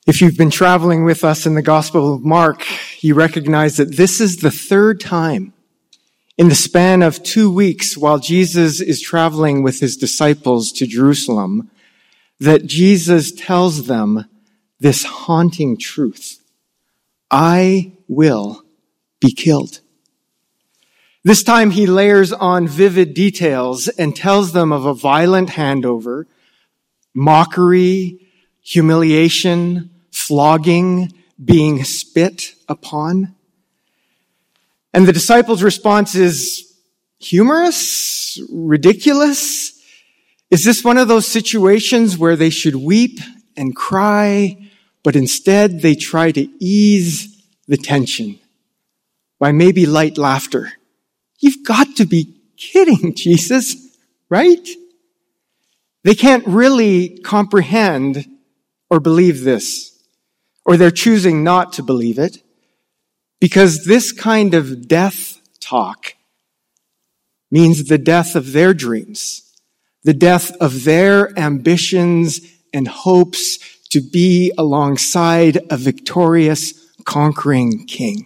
If you've been traveling with us in the Gospel of Mark, you recognize that this is the third time in the span of 2 weeks while Jesus is traveling with his disciples to Jerusalem that Jesus tells them this haunting truth: I will be killed. This time he layers on vivid details and tells them of a violent handover, mockery, humiliation, flogging, being spit upon. And the disciples' response is humorous, ridiculous. Is this one of those situations where they should weep and cry, but instead they try to ease the tension by maybe light laughter? You've got to be kidding, Jesus, right? They can't really comprehend or believe this, or they're choosing not to believe it, because this kind of death talk means the death of their dreams, the death of their ambitions and hopes to be alongside a victorious, conquering king.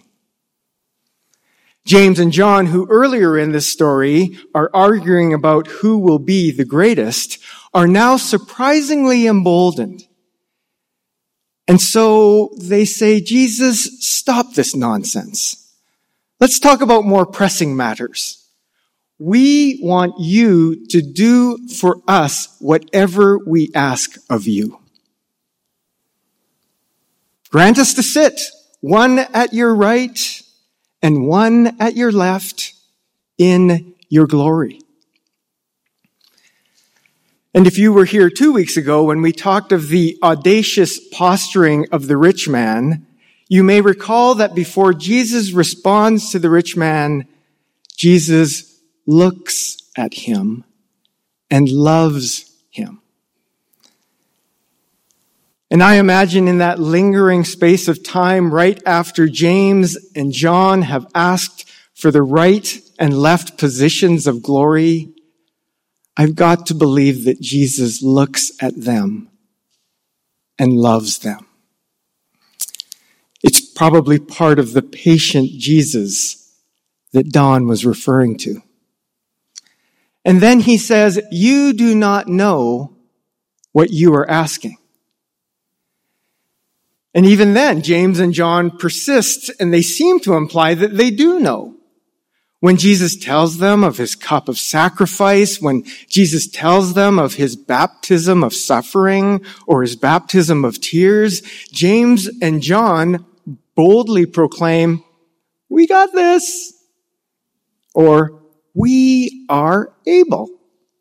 James and John, who earlier in this story are arguing about who will be the greatest, are now surprisingly emboldened. And so they say, Jesus, stop this nonsense. Let's talk about more pressing matters. We want you to do for us whatever we ask of you. Grant us to sit, one at your right and one at your left, in your glory. And if you were here 2 weeks ago when we talked of the audacious posturing of the rich man, you may recall that before Jesus responds to the rich man, Jesus looks at him and loves him. And I imagine in that lingering space of time right after James and John have asked for the right and left positions of glory, I've got to believe that Jesus looks at them and loves them. It's probably part of the patient Jesus that Don was referring to. And then he says, you do not know what you are asking. And even then, James and John persist, and they seem to imply that they do know. When Jesus tells them of his cup of sacrifice, when Jesus tells them of his baptism of suffering or his baptism of tears, James and John boldly proclaim, we got this, or we are able.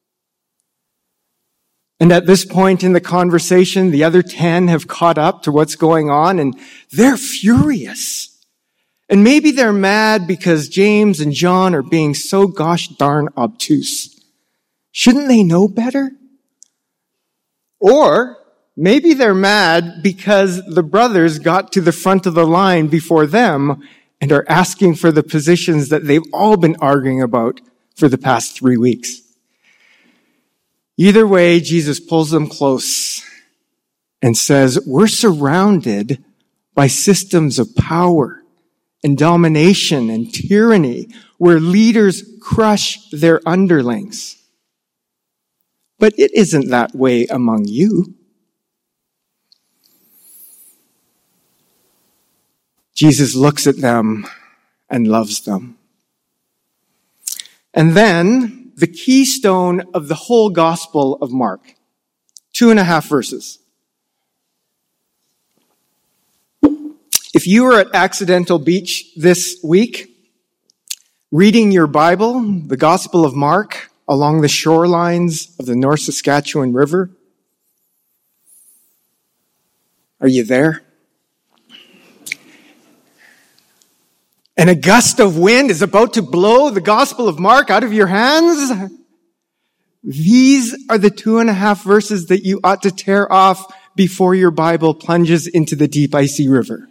And at this point in the conversation, the other 10 have caught up to what's going on, and they're furious. And maybe they're mad because James and John are being so gosh darn obtuse. Shouldn't they know better? Or maybe they're mad because the brothers got to the front of the line before them and are asking for the positions that they've all been arguing about for the past 3 weeks. Either way, Jesus pulls them close and says, we're surrounded by systems of power and domination and tyranny where leaders crush their underlings. But it isn't that way among you. Jesus looks at them and loves them. And then the keystone of the whole Gospel of Mark, 2.5 verses. If you were at Accidental Beach this week, reading your Bible, the Gospel of Mark, along the shorelines of the North Saskatchewan River, are you there? And a gust of wind is about to blow the Gospel of Mark out of your hands. These are the 2.5 verses that you ought to tear off before your Bible plunges into the deep, icy river.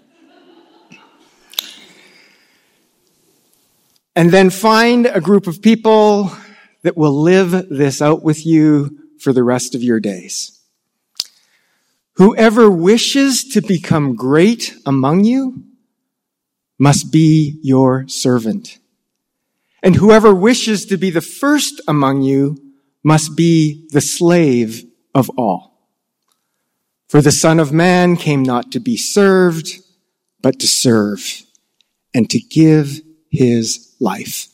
And then find a group of people that will live this out with you for the rest of your days. Whoever wishes to become great among you must be your servant. And whoever wishes to be the first among you must be the slave of all. For the Son of Man came not to be served, but to serve, and to give his life.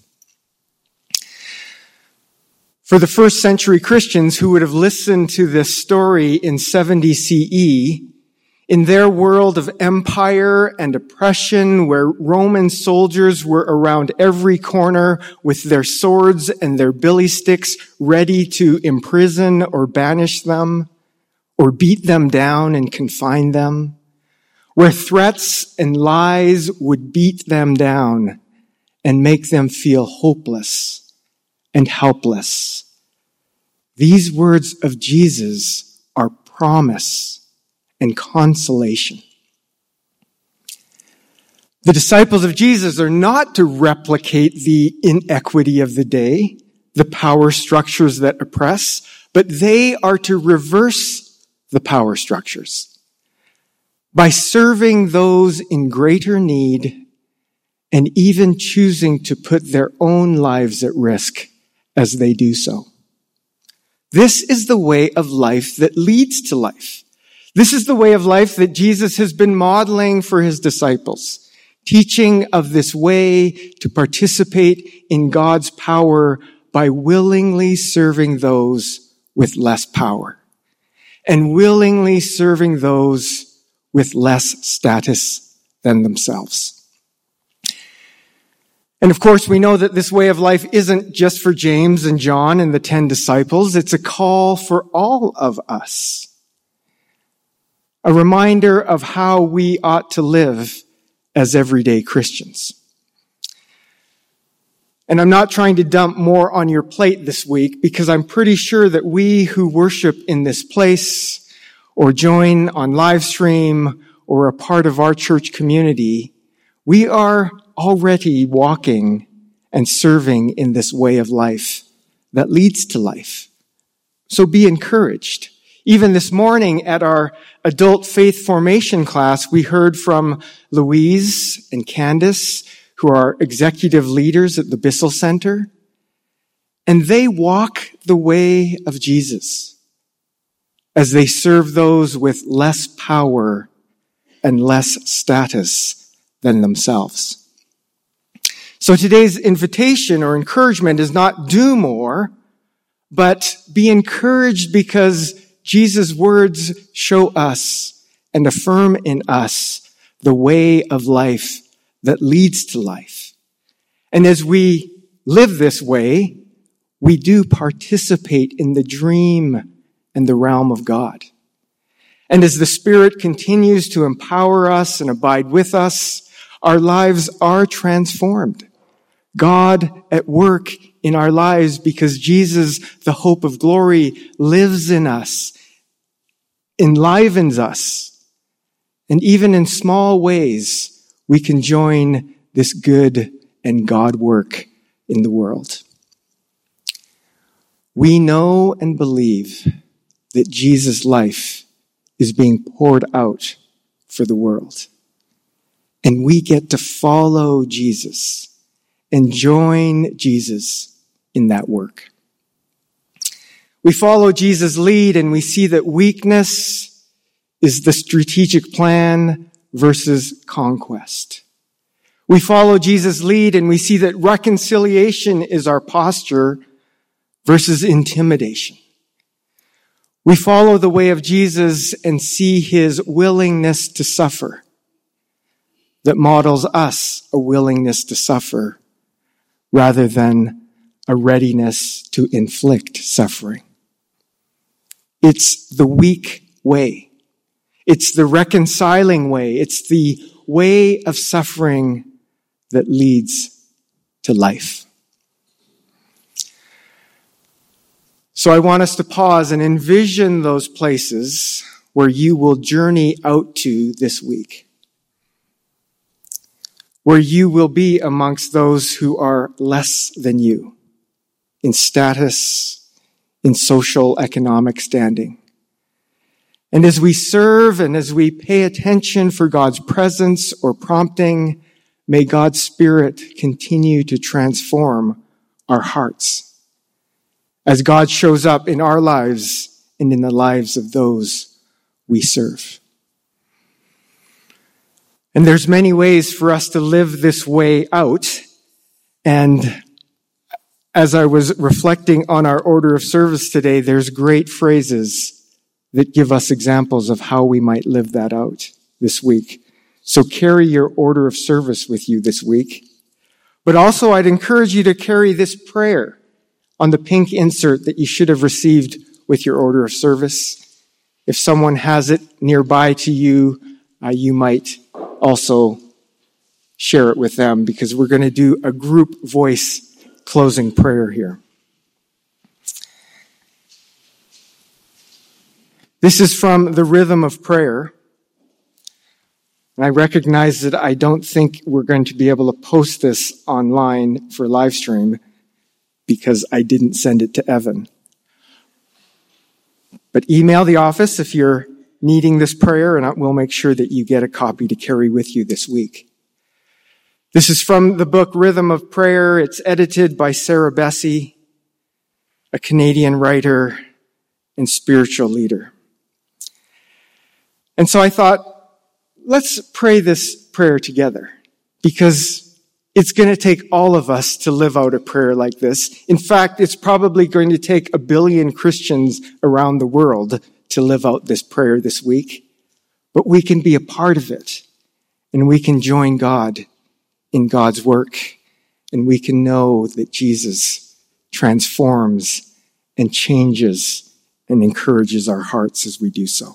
For the first century Christians who would have listened to this story in 70 CE, in their world of empire and oppression, where Roman soldiers were around every corner with their swords and their billy sticks ready to imprison or banish them, or beat them down and confine them, where threats and lies would beat them down and make them feel hopeless and helpless. These words of Jesus are promise and consolation. The disciples of Jesus are not to replicate the inequity of the day, the power structures that oppress, but they are to reverse the power structures by serving those in greater need and even choosing to put their own lives at risk as they do so. This is the way of life that leads to life. This is the way of life that Jesus has been modeling for his disciples, teaching of this way to participate in God's power by willingly serving those with less power and willingly serving those with less status than themselves. And of course, we know that this way of life isn't just for James and John and the 10 disciples. It's a call for all of us. A reminder of how we ought to live as everyday Christians. And I'm not trying to dump more on your plate this week, because I'm pretty sure that we who worship in this place or join on live stream or are part of our church community, we are already walking and serving in this way of life that leads to life. So be encouraged. Even this morning at our adult faith formation class, we heard from Louise and Candace, who are executive leaders at the Bissell Center, and they walk the way of Jesus as they serve those with less power and less status than themselves. So today's invitation or encouragement is not do more, but be encouraged because Jesus' words show us and affirm in us the way of life that leads to life. And as we live this way, we do participate in the dream and the realm of God. And as the Spirit continues to empower us and abide with us, our lives are transformed. God at work in our lives because Jesus, the hope of glory, lives in us, enlivens us. And even in small ways, we can join this good and God work in the world. We know and believe that Jesus' life is being poured out for the world. And we get to follow Jesus and join Jesus in that work. We follow Jesus' lead and we see that weakness is the strategic plan versus conquest. We follow Jesus' lead and we see that reconciliation is our posture versus intimidation. We follow the way of Jesus and see his willingness to suffer that models us a willingness to suffer rather than a readiness to inflict suffering. It's the weak way. It's the reconciling way. It's the way of suffering that leads to life. So I want us to pause and envision those places where you will journey out to this week, where you will be amongst those who are less than you in status, in social economic standing. And as we serve and as we pay attention for God's presence or prompting, may God's Spirit continue to transform our hearts as God shows up in our lives and in the lives of those we serve. And there's many ways for us to live this way out. And as I was reflecting on our order of service today, there's great phrases that give us examples of how we might live that out this week. So carry your order of service with you this week. But also I'd encourage you to carry this prayer on the pink insert that you should have received with your order of service. If someone has it nearby to you, you might also share it with them, because we're going to do a group voice closing prayer here. This is from the Rhythm of Prayer. And I recognize that I don't think we're going to be able to post this online for live stream because I didn't send it to Evan. But email the office if you're needing this prayer, and we'll make sure that you get a copy to carry with you this week. This is from the book Rhythm of Prayer. It's edited by Sarah Bessey, a Canadian writer and spiritual leader. And so I thought, let's pray this prayer together, because it's going to take all of us to live out a prayer like this. In fact, it's probably going to take 1 billion Christians around the world to live out this prayer this week. But we can be a part of it, and we can join God in God's work, and we can know that Jesus transforms and changes and encourages our hearts as we do so.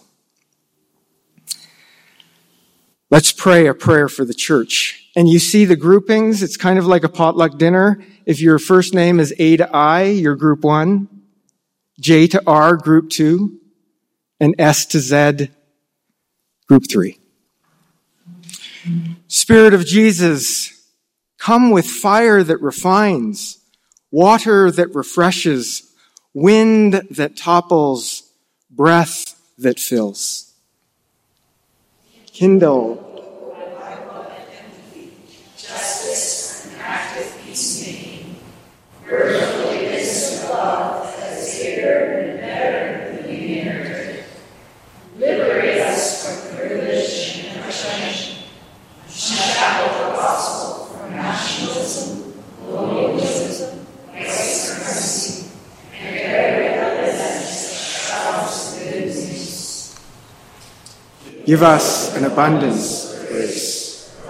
Let's pray a prayer for the church. And you see the groupings. It's kind of like a potluck dinner. If your first name is A to I, you're group 1. J to R, group 2. And S to Z, group 3. Spirit of Jesus, come with fire that refines, water that refreshes, wind that topples, breath that fills. Kindle justice and active peacemaking, worthiness of love that is bigger and better than we inherited. Liberate us from privilege and oppression. Unshackle the gospel from nationalism, colonialism, white supremacy, and every other that shrouds the good news. Give us an abundance of grace.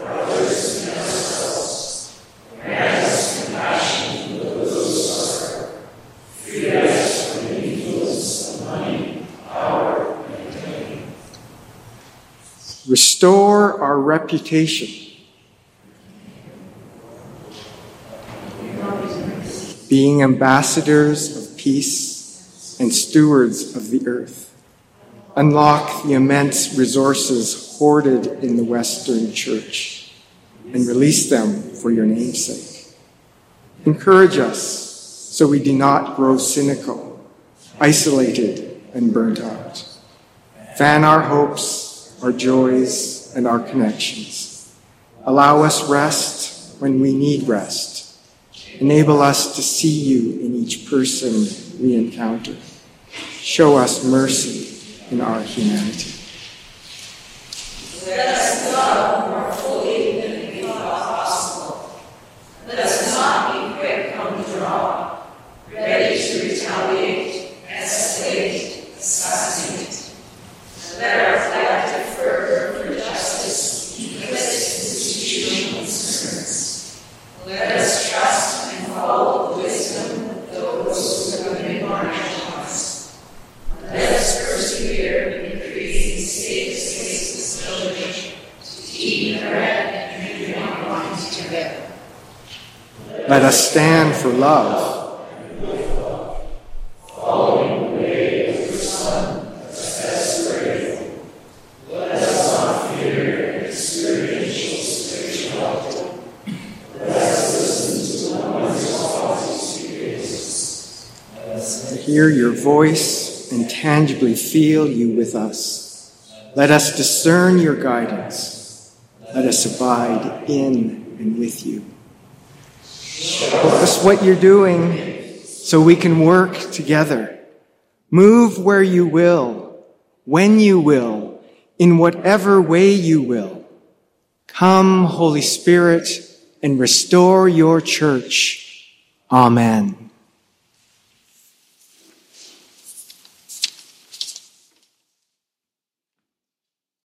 Restore our reputation. Being ambassadors of peace and stewards of the earth. Unlock the immense resources hoarded in the Western Church and release them for your name's sake. Encourage us so we do not grow cynical, isolated, and burnt out. Fan our hopes, our joys, and our connections. Allow us rest when we need rest. Enable us to see you in each person we encounter. Show us mercy in our humanity. Let us love more fully than we thought possible. Let us not be quick on the draw, ready to retaliate, escalate, assassinate. Let our collective fervor for justice eclipse institutional concerns. Let us trust and follow the wisdom of those who have been marginalized. Let us persevere in creating safe spaces of children to eat bread and drink wine together. Let us stand for love. Following the way of your Son, as grateful. Let us not fear experiential spirituality. Let us listen to one response to Jesus. To hear your voice and tangibly feel you with us. Let us discern your guidance. Let us abide in and with you. Show us what you're doing so we can work together. Move where you will, when you will, in whatever way you will. Come, Holy Spirit, and restore your church. Amen.